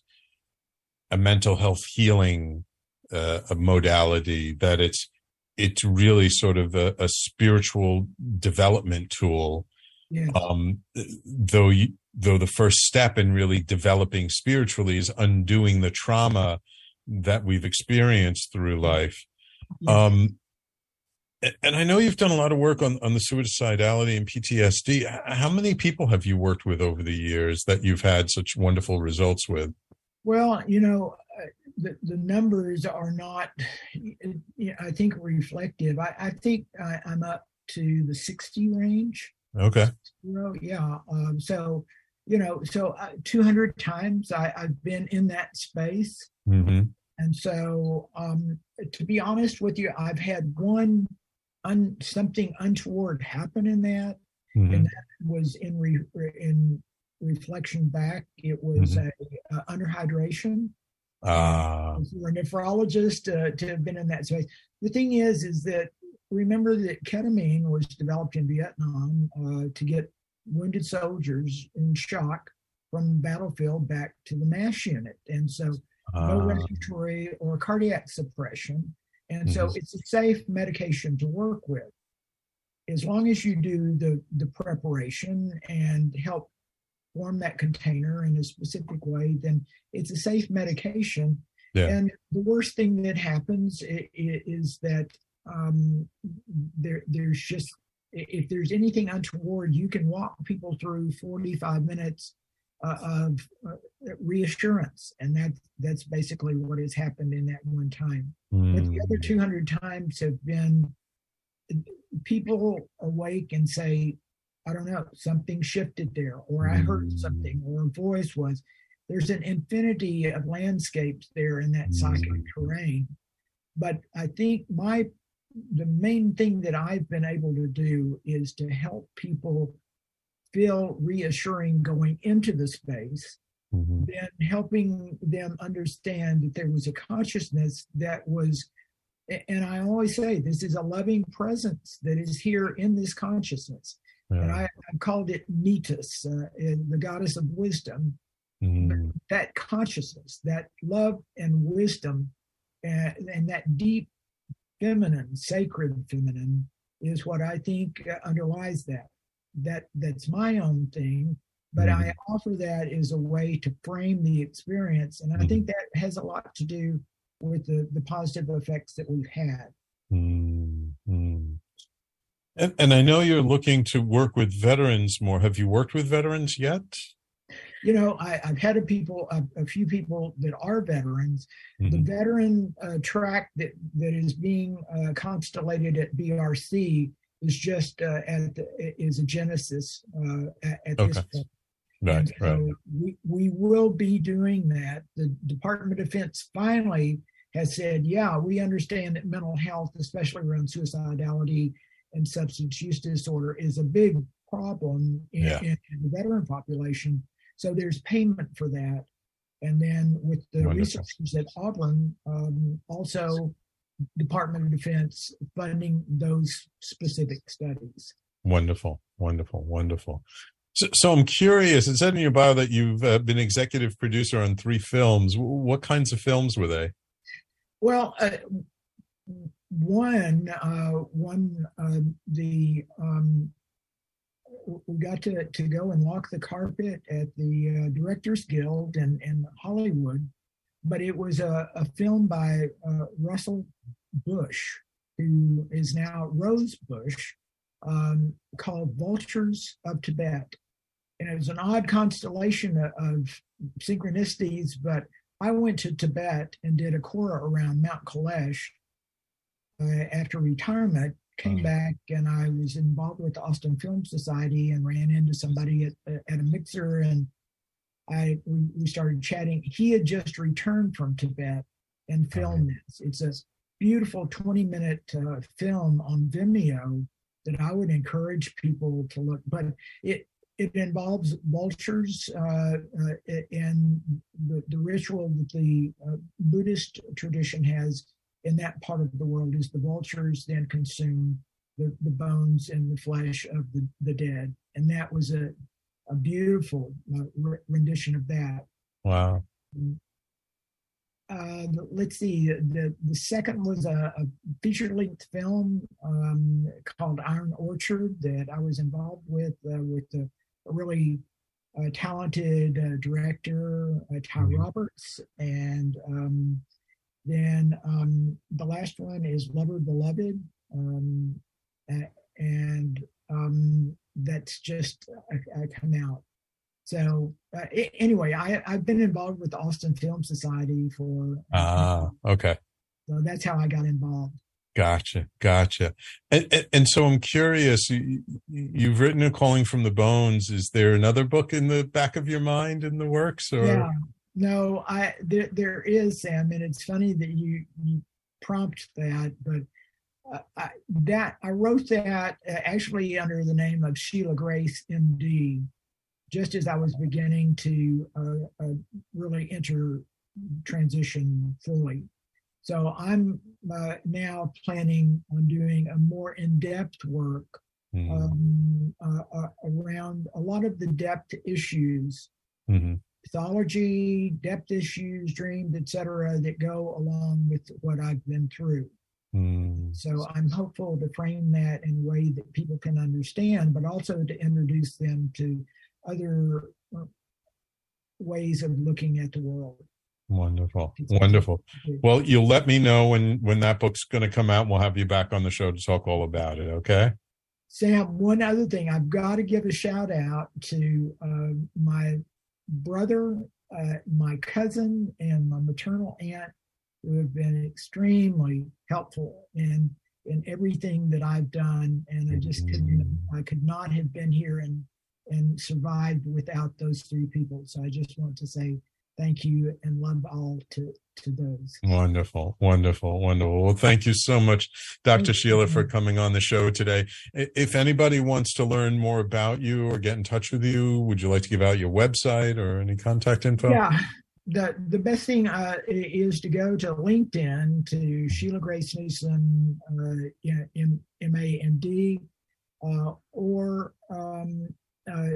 a mental health healing uh, a modality, that it's it's really sort of a, a spiritual development tool. Yes. Um, though you, though the first step in really developing spiritually is undoing the trauma that we've experienced through life. Yes. Um, and I know you've done a lot of work on, on the suicidality and P T S D. How many people have you worked with over the years that you've had such wonderful results with? Well, you know, the, the numbers are not, I think, reflective. I, I think I, I'm up to the sixty range. Okay. Yeah. Um, so, you know, so uh, two hundred times I, I've been in that space. Mm-hmm. And so, um, to be honest with you, I've had one, un, something untoward happen in that. Mm-hmm. And that was in re, in reflection back. It was mm-hmm. a, a underhydration. Ah. For a nephrologist uh, to have been in that space. The thing is, is that remember that ketamine was developed in Vietnam uh, to get wounded soldiers in shock from the battlefield back to the MASH unit. And so uh, no respiratory or cardiac suppression. And so mm-hmm. it's a safe medication to work with. As long as you do the, the preparation and help form that container in a specific way, then it's a safe medication. Yeah. And the worst thing that happens is, is that um, there, there's just, if there's anything untoward, you can walk people through forty-five minutes uh, of uh, reassurance. And that, that's basically what has happened in that one time. Mm. But the other two hundred times have been people awake and say, I don't know, something shifted there, or I heard mm. something, or a voice was. There's an infinity of landscapes there in that psychic mm. terrain. But I think my the main thing that I've been able to do is to help people feel reassuring going into the space, mm-hmm. then helping them understand that there was a consciousness that was, and I always say, this is a loving presence that is here in this consciousness. Yeah. And I, I called it Netus, uh, the goddess of wisdom. Mm. That consciousness, that love and wisdom, uh, and that deep feminine, sacred feminine, is what I think uh, underlies that. That that's my own thing, but mm. I offer that as a way to frame the experience, and I mm. think that has a lot to do with the the positive effects that we've had. Mm. Mm. And, and I know you're looking to work with veterans more. Have you worked with veterans yet? You know, I, I've had a people, a, a few people that are veterans. Mm-hmm. The veteran uh, track that, that is being uh, constellated at B R C is just uh, at the, is a genesis uh, at, at okay. this point. Right, and so right. We we will be doing that. The Department of Defense finally has said, yeah, we understand that mental health, especially around suicidality and substance use disorder, is a big problem in, yeah. in, in the veteran population. So there's payment for that. And then with the Wonderful. researchers at Auburn, um, also Department of Defense funding those specific studies. Wonderful, wonderful, wonderful. So, so I'm curious, it said in your bio that you've uh, been executive producer on three films. What kinds of films were they? Well, uh, one, uh, one, uh, the, um, we got to, to go and walk the carpet at the uh, Directors Guild in, in Hollywood, but it was a, a film by uh, Russell Bush, who is now Rose Bush, um, called Vultures of Tibet. And it was an odd constellation of, of synchronicities, but I went to Tibet and did a Kora around Mount Kailash uh, after retirement. Came back and I was involved with the Austin Film Society and ran into somebody at, at a mixer, and I we, we started chatting. He had just returned from Tibet and filmed this. It's a beautiful twenty minute uh, film on Vimeo that I would encourage people to look. But it it involves vultures uh, uh, and the, the ritual that the uh, Buddhist tradition has in that part of the world is the vultures then consume the, the bones and the flesh of the, the dead. And that was a, a beautiful uh, re- rendition of that. Wow. Uh, let's see, the, the second was a, a feature-length film um, called Iron Orchard that I was involved with, uh, with a, a really uh, talented uh, director, uh, Ty mm-hmm. Roberts, and um, Then um, the last one is Lover Beloved, um, and um, that's just I, I come out. So uh, anyway, I, I've been involved with the Austin Film Society for. Ah, uh, okay. So that's how I got involved. Gotcha, gotcha. And, and, and so I'm curious, you, you've written A Calling from the Bones. Is there another book in the back of your mind in the works? Or? Yeah. No, I there, there is, Sam, and it's funny that you, you prompt that, but uh, I, that I wrote that uh, actually under the name of Sheila Grace, M D, just as I was beginning to uh, uh, really enter transition fully. So I'm uh, now planning on doing a more in-depth work mm. um, uh, uh, around a lot of the depth issues, mm-hmm. pathology, depth issues, dreams, et cetera, that go along with what I've been through. Mm. So I'm hopeful to frame that in a way that people can understand, but also to introduce them to other ways of looking at the world. Wonderful. Wonderful. Well, you'll let me know when, when that book's going to come out, and we'll have you back on the show to talk all about it. Okay. Sam, one other thing, I've got to give a shout out to uh, my brother, uh, my cousin, and my maternal aunt, who have been extremely helpful in in everything that I've done, and I just couldn't, I could not have been here and and survived without those three people. So I just want to say thank you and love all to to those. Wonderful, wonderful, wonderful. Well, thank you so much, Doctor Sheila, for coming on the show today. If anybody wants to learn more about you or get in touch with you, would you like to give out your website or any contact info? Yeah. The the best thing uh, is to go to LinkedIn to Sheila Grace Newsom, uh, M A M D, uh, or um, uh,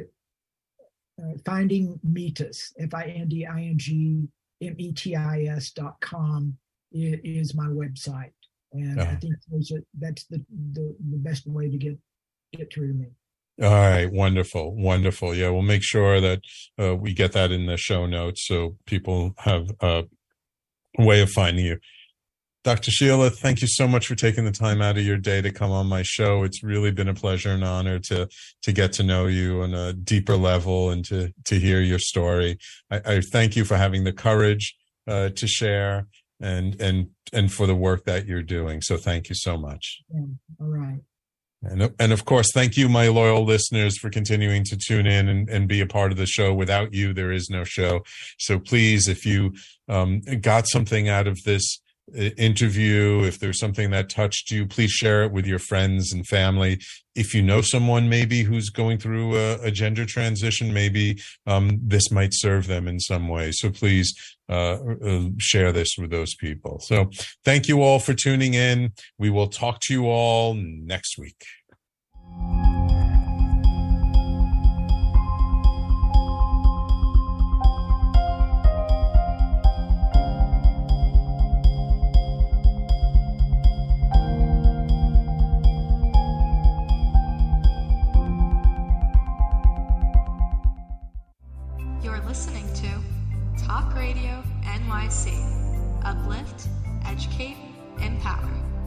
uh, Finding Metis, F I N D I N G M E T I S dot com is my website, and uh-huh. I think those are, that's the, the the best way to get get through to me. All right. Wonderful. Wonderful. Yeah. We'll make sure that uh, we get that in the show notes so people have a way of finding you. Doctor Sheila, thank you so much for taking the time out of your day to come on my show. It's really been a pleasure and honor to, to get to know you on a deeper level and to, to hear your story. I, I thank you for having the courage uh, to share and, and, and for the work that you're doing. So thank you so much. Yeah. All right. And, and of course, thank you, my loyal listeners, for continuing to tune in and, and be a part of the show. Without you, there is no show. So please, if you um, got something out of this interview, if there's something that touched you, please share it with your friends and family. If you know someone maybe who's going through a, a gender transition, maybe um, this might serve them in some way. So please uh, uh, share this with those people. So thank you all for tuning in. We will talk to you all next week. Uplift, educate, empower.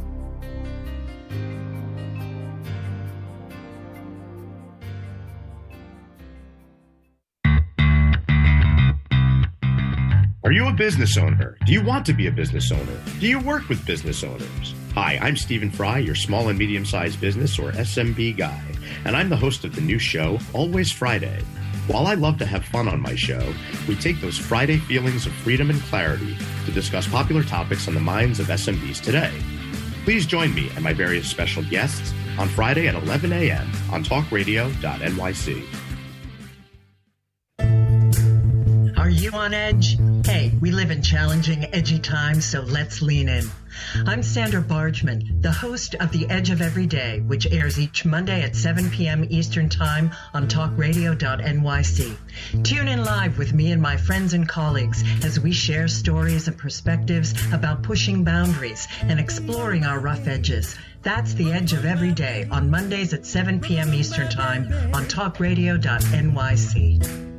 Are you a business owner? Do you want to be a business owner? Do you work with business owners? Hi, I'm Stephen Fry, your small and medium-sized business or S M B guy, and I'm the host of the new show, Always Friday. While I love to have fun on my show, we take those Friday feelings of freedom and clarity to discuss popular topics on the minds of S M Bs today. Please join me and my various special guests on Friday at eleven a.m. on talk radio dot N Y C. Are you on edge? Hey, we live in challenging, edgy times, so let's lean in. I'm Sandra Bargman, the host of The Edge of Every Day, which airs each Monday at seven p.m. Eastern Time on talk radio dot N Y C. Tune in live with me and my friends and colleagues as we share stories and perspectives about pushing boundaries and exploring our rough edges. That's The Edge of Every Day on Mondays at seven p.m. Eastern Time on talk radio dot N Y C.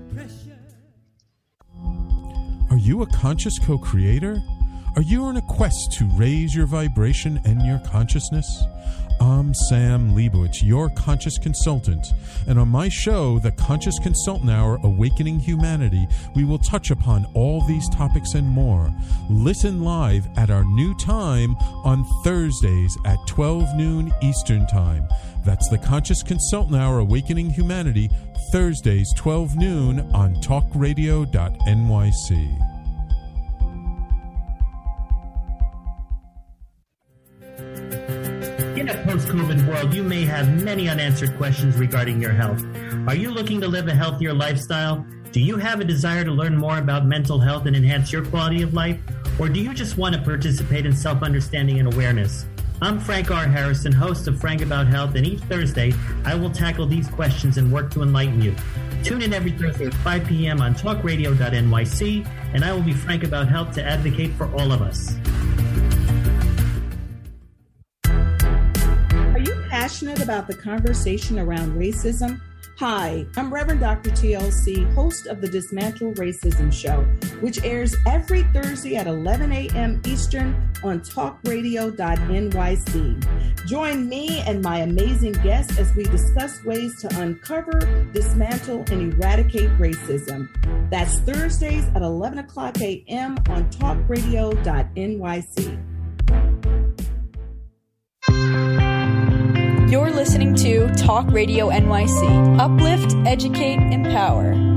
Are you a conscious co-creator? Are you on a quest to raise your vibration and your consciousness? I'm Sam Leibowitz, your conscious consultant, and on my show, The Conscious Consultant Hour, Awakening Humanity, we will touch upon all these topics and more. Listen live at our new time on Thursdays at twelve noon Eastern Time. That's The Conscious Consultant Hour, Awakening Humanity, Thursdays, twelve noon on talk radio dot N Y C. In a post-COVID world, you may have many unanswered questions regarding your health. Are you looking to live a healthier lifestyle? Do you have a desire to learn more about mental health and enhance your quality of life? Or do you just want to participate in self-understanding and awareness? I'm Frank R. Harrison, host of Frank About Health, and each Thursday I will tackle these questions and work to enlighten you. Tune in every Thursday at five p.m. on talk radio dot N Y C, and I will be frank about health to advocate for all of us. Are you passionate about the conversation around racism? Hi, I'm Reverend Doctor T L C, host of the Dismantle Racism Show, which airs every Thursday at eleven a.m. Eastern on talk radio dot N Y C. Join me and my amazing guests as we discuss ways to uncover, dismantle, and eradicate racism. That's Thursdays at eleven o'clock a.m. on talk radio dot N Y C. You're listening to Talk Radio N Y C. Uplift, educate, empower.